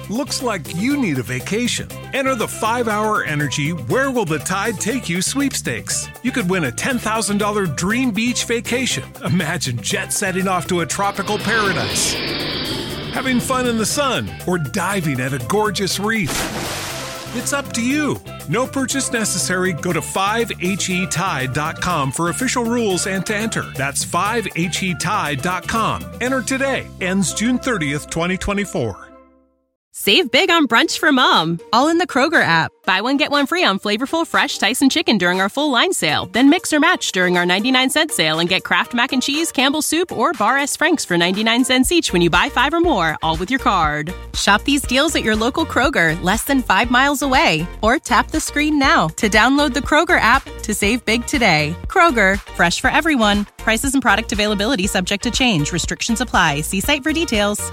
Looks like you need a vacation. Enter the 5-Hour Energy Where Will the Tide Take You sweepstakes. You could win a $10,000 dream beach vacation. Imagine jet setting off to a tropical paradise, having fun in the sun, or diving at a gorgeous reef. It's up to you. No purchase necessary. Go to 5HETide.com for official rules and to enter. That's 5HETide.com. Enter today. Ends June 30th, 2024. Save big on brunch for mom, all in the Kroger app. Buy one, get one free on flavorful, fresh Tyson chicken during our full line sale. Then mix or match during our 99-cent sale and get Kraft Mac and Cheese, Campbell's Soup, or Bar S. Frank's for 99 cents each when you buy 5 or more, all with your card. Shop these deals at your local Kroger, less than 5 miles away. Or tap the screen now to download the Kroger app to save big today. Kroger, fresh for everyone. Prices and product availability subject to change. Restrictions apply. See site for details.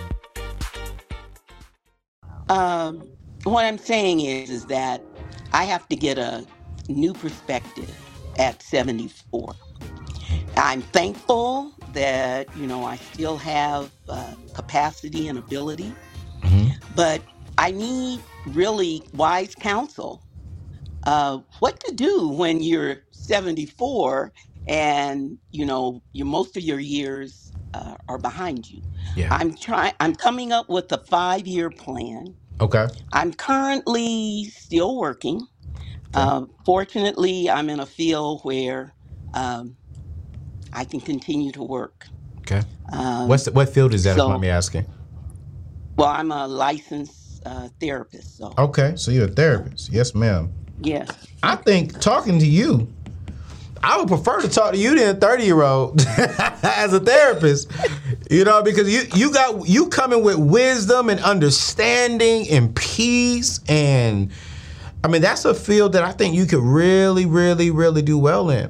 What I'm saying is that I have to get a new perspective at 74. I'm thankful that, I still have capacity and ability, but I need really wise counsel. What to do when you're 74 and, most of your years are behind you. Yeah. I'm coming up with a 5-year plan. Okay. I'm currently still working. Fortunately, I'm in a field where I can continue to work. Okay. What field is that, if you mind me asking? Well, I'm a licensed therapist. So. Okay, so you're a therapist. Yes, ma'am. Yes. I think talking to you, I would prefer to talk to you than a 30-year-old as a therapist, because you coming with wisdom and understanding and peace, and that's a field that I think you could really, really, really do well in.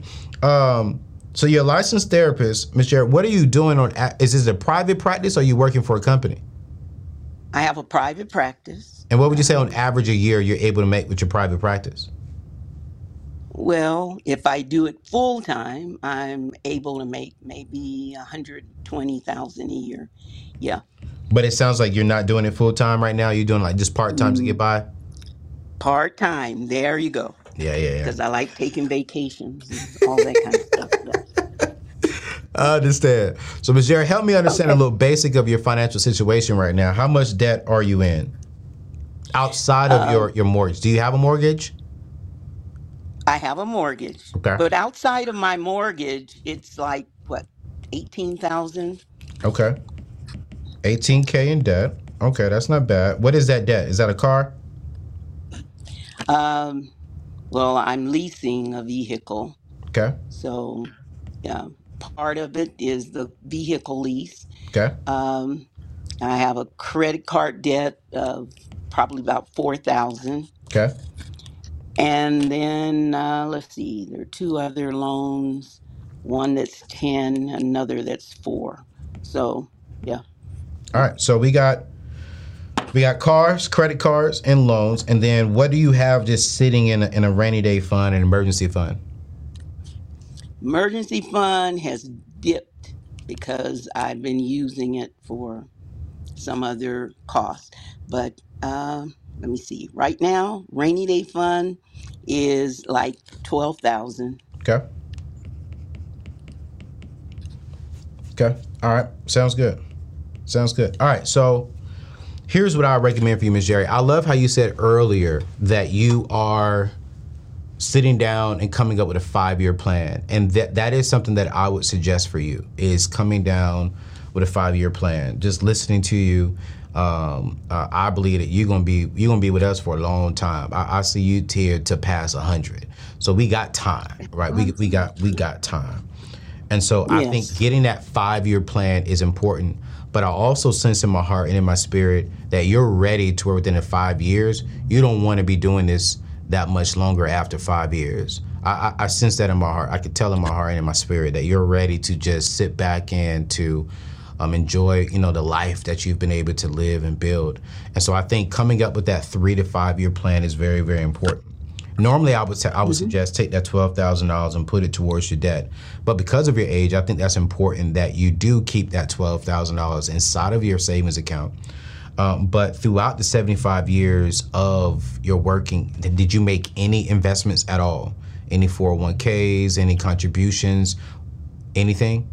So you're a licensed therapist, Ms. Jarrett. What are you doing is this a private practice or are you working for a company? I have a private practice. And what would you say on average a year you're able to make with your private practice? Well, if I do it full time, I'm able to make maybe $120,000 a year. Yeah. But it sounds like you're not doing it full time right now. You're doing like just part time to get by. Part time. There you go. Yeah. Because I like taking vacations and all that kind of stuff. Yeah. I understand. So, Ms. Jarrett, help me understand a little basic of your financial situation right now. How much debt are you in outside of your mortgage? Do you have a mortgage? I have a mortgage. Okay. But outside of my mortgage, it's like, $18,000? Okay. $18K in debt. Okay, that's not bad. What is that debt? Is that a car? Well, I'm leasing a vehicle. Okay. So, yeah, part of it is the vehicle lease. Okay. I have a credit card debt of probably about $4,000. Okay. And then, let's see, there are 2 other loans, one that's 10, another that's 4. So, yeah. All right. So we got cars, credit cards, and loans. And then what do you have just sitting in a rainy day fund, an emergency fund? Emergency fund has dipped because I've been using it for some other cost. But let me see. Right now, rainy day fund is like $12,000. Okay. Okay. All right. Sounds good. All right. So here's what I recommend for you, Ms. Jerry. I love how you said earlier that you are sitting down and coming up with a 5-year plan. And that is something that I would suggest for you, is coming down with a 5-year plan. Just listening to you, I believe that you're gonna be with us for a long time. I see you here to pass 100. So we got time, right? We got time. And so I think getting that 5-year plan is important. But I also sense in my heart and in my spirit that you're ready to where within the 5 years, you don't want to be doing this that much longer after 5 years. I sense that in my heart. I could tell in my heart and in my spirit that you're ready to just sit back and to enjoy, the life that you've been able to live and build. And so I think coming up with that 3 to 5 year plan is very, very important. Normally, I would suggest take that $12,000 and put it towards your debt. But because of your age, I think that's important that you do keep that $12,000 inside of your savings account. But throughout the 75 years of your working, did you make any investments at all? Any 401ks, any contributions, anything?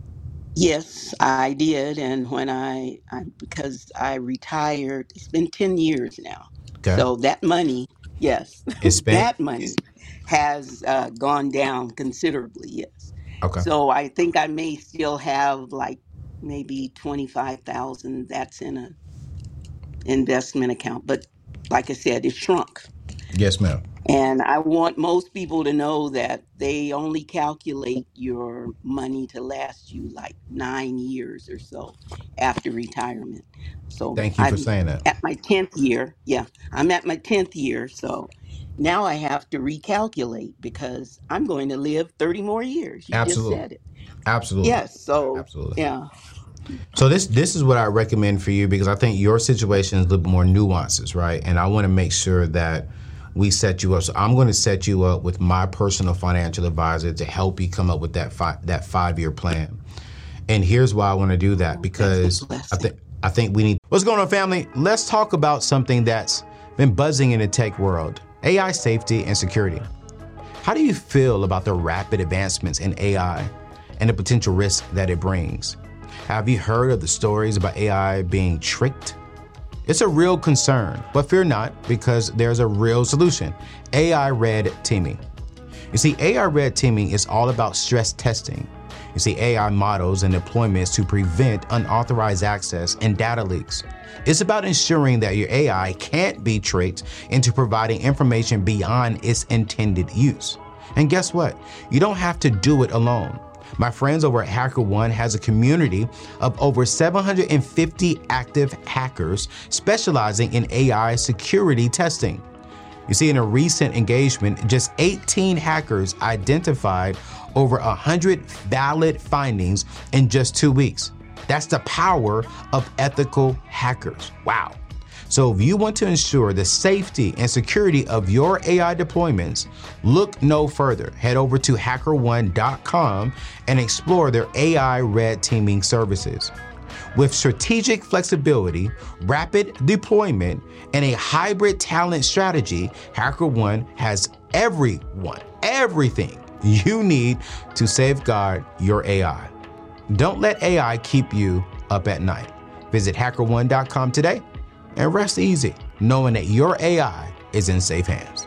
Yes, I did. And when because I retired, it's been 10 years now. Okay. So that money, yes, It's spent? that money has gone down considerably, yes. Okay. So I think I may still have like maybe 25,000 that's in an investment account. But like I said, it shrunk. Yes, ma'am. And I want most people to know that they only calculate your money to last you like 9 years or so after retirement. So Thank you for saying that. at my 10th year. Yeah, I'm at my 10th year. So now I have to recalculate because I'm going to live 30 more years. You Absolutely. just said it. Absolutely. Yes. So, Absolutely. yeah. So this is what I recommend for you, because I think your situation is a little bit more nuances, right? And I want to make sure that we set you up. So I'm going to set you up with my personal financial advisor to help you come up with that 5-year plan. And here's why I want to do that, because I think we need. What's going on, family? Let's talk about something that's been buzzing in the tech world: AI safety and security. How do you feel about the rapid advancements in AI and the potential risk that it brings? Have you heard of the stories about AI being tricked? It's a real concern, but fear not, because there's a real solution: AI red teaming. You see, AI red teaming is all about stress testing. You see, AI models and deployments to prevent unauthorized access and data leaks. It's about ensuring that your AI can't be tricked into providing information beyond its intended use. And guess what? You don't have to do it alone. My friends over at HackerOne has a community of over 750 active hackers specializing in AI security testing. You see, in a recent engagement, just 18 hackers identified over 100 valid findings in just 2 weeks. That's the power of ethical hackers. Wow. So if you want to ensure the safety and security of your AI deployments, look no further. Head over to HackerOne.com and explore their AI red teaming services. With strategic flexibility, rapid deployment, and a hybrid talent strategy, HackerOne has everything you need to safeguard your AI. Don't let AI keep you up at night. Visit HackerOne.com today and rest easy, knowing that your AI is in safe hands.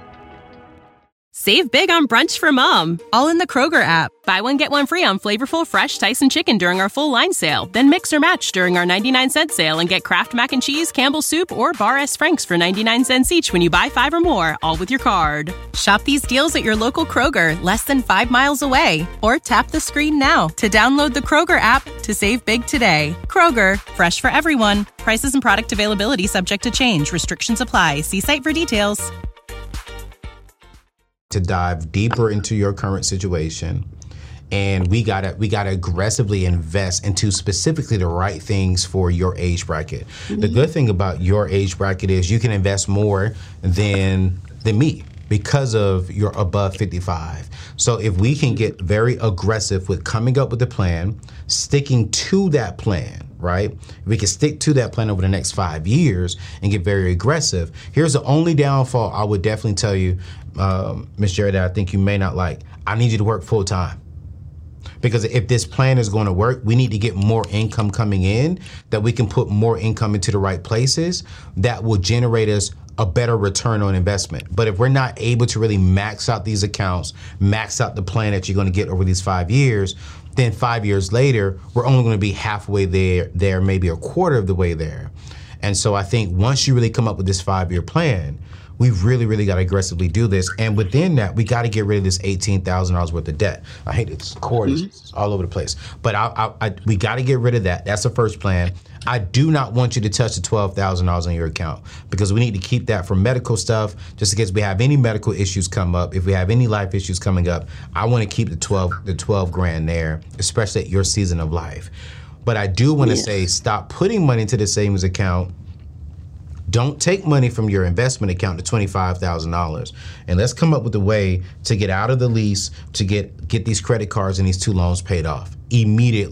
Save big on brunch for mom, all in the Kroger app. Buy one, get one free on flavorful, fresh Tyson chicken during our full line sale. Then mix or match during our 99-cent sale and get Kraft Mac and Cheese, Campbell's Soup, or Bar S. Frank's for 99 cents each when you buy 5 or more, all with your card. Shop these deals at your local Kroger, less than 5 miles away. Or tap the screen now to download the Kroger app to save big today. Kroger, fresh for everyone. Prices and product availability subject to change. Restrictions apply. See site for details. To dive deeper into your current situation, and we gotta aggressively invest into specifically the right things for your age bracket. Mm-hmm. The good thing about your age bracket is you can invest more than me because of your above 55. So if we can get very aggressive with coming up with a plan, sticking to that plan, right? If we can stick to that plan over the next 5 years and get very aggressive. Here's the only downfall I would definitely tell you, Ms. Jerry, that I think you may not like. I need you to work full time. Because if this plan is going to work, we need to get more income coming in, that we can put more income into the right places that will generate us a better return on investment. But if we're not able to really max out these accounts, max out the plan that you're going to get over these 5 years, then 5 years later, we're only going to be halfway there, maybe a quarter of the way there. And so I think once you really come up with this 5-year plan, we've really got to aggressively do this. And within that, we got to get rid of this $18,000 worth of debt. I hate it. It's quarters. It's all over the place. But we got to get rid of that. That's the first plan. I do not want you to touch the $12,000 on your account, because we need to keep that for medical stuff, just in case we have any medical issues come up. If we have any life issues coming up, I want to keep the 12 grand there, especially at your season of life. But I do want to say, stop putting money into the savings account. Don't take money from your investment account to $25,000. And let's come up with a way to get out of the lease, to get these credit cards and these 2 loans paid off immediately.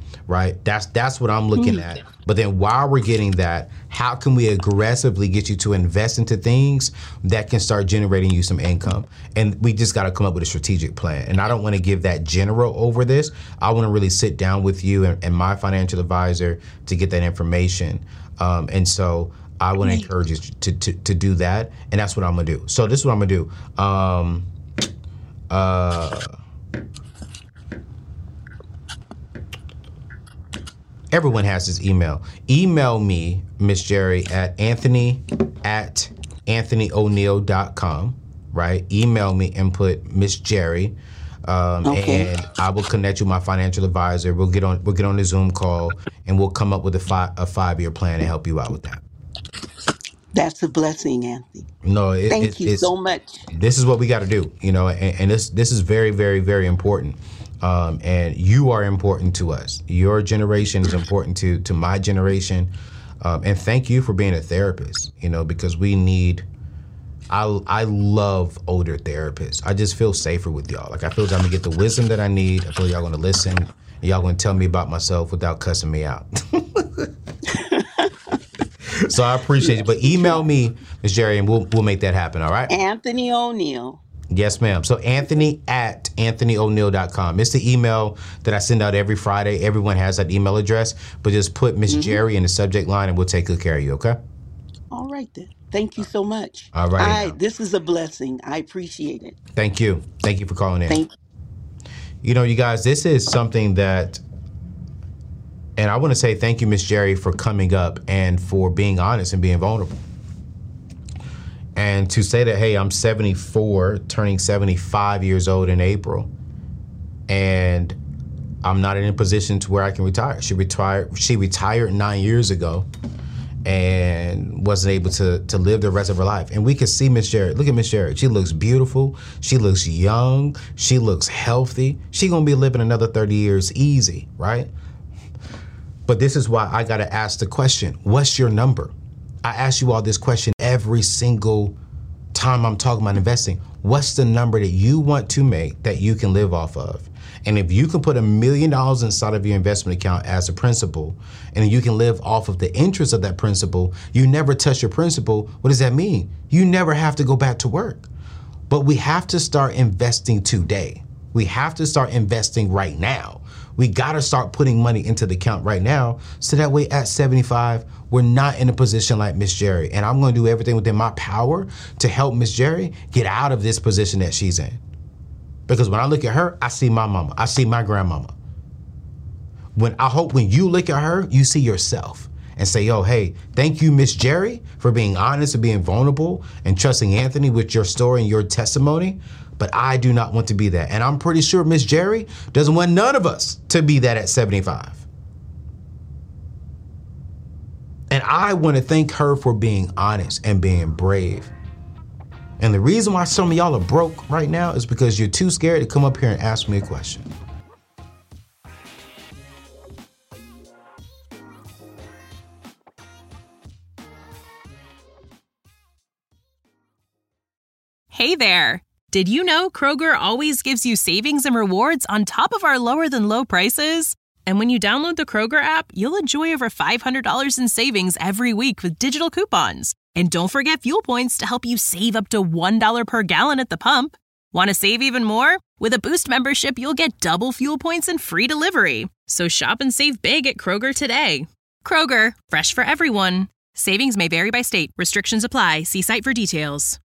right? That's what I'm looking at. But then while we're getting that, how can we aggressively get you to invest into things that can start generating you some income? And we just got to come up with a strategic plan. And I don't want to give that general over this. I want to really sit down with you and my financial advisor to get that information. And so I want to encourage you to do that. And that's what I'm going to do. So this is what I'm going to do. Everyone has this email. Email me, Miss Jerry, at anthonyoneal.com, right? Email me and put Miss Jerry, and I will connect you with my financial advisor. We'll get on the Zoom call, and we'll come up with a 5-year plan to help you out with that. That's a blessing, Anthony. No, thank you so much. This is what we got to do, and this is very, very, very important. And you are important to us. Your generation is important to my generation. And thank you for being a therapist, because we need, I love older therapists. I just feel safer with y'all. Like I feel like I'm gonna get the wisdom that I need. I feel y'all gonna listen. And y'all gonna tell me about myself without cussing me out. So I appreciate you. But email me, Ms. Jerry, and we'll make that happen, all right? Anthony O'Neal. Yes, ma'am. So Anthony at anthonyoneal.com. It's the email that I send out every Friday. Everyone has that email address, but just put Miss Jerry in the subject line and we'll take good care of you, okay? All right, then. Thank you so much. All right. This is a blessing. I appreciate it. Thank you. Thank you for calling in. You guys, this is something that, and I want to say thank you, Miss Jerry, for coming up and for being honest and being vulnerable. And to say that, hey, I'm 74, turning 75 years old in April, and I'm not in a position to where I can retire. She retired 9 years ago and wasn't able to live the rest of her life. And we can see Miss Jerry. Look at Miss Jerry. She looks beautiful. She looks young. She looks healthy. She's going to be living another 30 years easy, right? But this is why I got to ask the question, what's your number? I ask you all this question every single time I'm talking about investing. What's the number that you want to make that you can live off of? And if you can put $1 million inside of your investment account as a principal, and you can live off of the interest of that principal, you never touch your principal. What does that mean? You never have to go back to work. But we have to start investing today. We have to start investing right now. We got to start putting money into the account right now, so that way at 75, we're not in a position like Miss Jerry. And I'm going to do everything within my power to help Miss Jerry get out of this position that she's in. Because when I look at her, I see my mama. I see my grandmama. When you look at her, you see yourself and say, yo, hey, thank you, Miss Jerry, for being honest and being vulnerable and trusting Anthony with your story and your testimony. But I do not want to be that. And I'm pretty sure Miss Jerry doesn't want none of us to be that at 75. And I want to thank her for being honest and being brave. And the reason why some of y'all are broke right now is because you're too scared to come up here and ask me a question. Hey there. Did you know Kroger always gives you savings and rewards on top of our lower than low prices? And when you download the Kroger app, you'll enjoy over $500 in savings every week with digital coupons. And don't forget fuel points to help you save up to $1 per gallon at the pump. Want to save even more? With a Boost membership, you'll get double fuel points and free delivery. So shop and save big at Kroger today. Kroger, fresh for everyone. Savings may vary by state. Restrictions apply. See site for details.